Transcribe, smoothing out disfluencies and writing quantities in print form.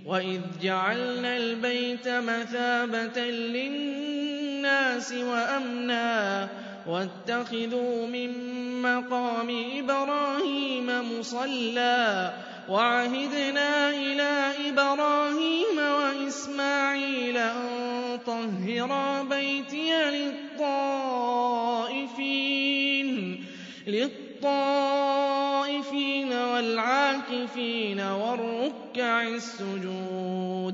وَإِذْ جَعَلْنَا الْبَيْتَ مَثَابَةً لِّلنَّاسِ وَأَمْنًا وَاتَّخِذُوا مِن مَّقَامِ إِبْرَاهِيمَ مُصَلًّى وَعَهِدْنَا إِلَىٰ إِبْرَاهِيمَ وَإِسْمَاعِيلَ أَن طَهِّرَا بَيْتِيَ لِلطَّائِفِينَ وَالْعَاكِفِينَ وَالرُّكَّعِ السُّجُودِ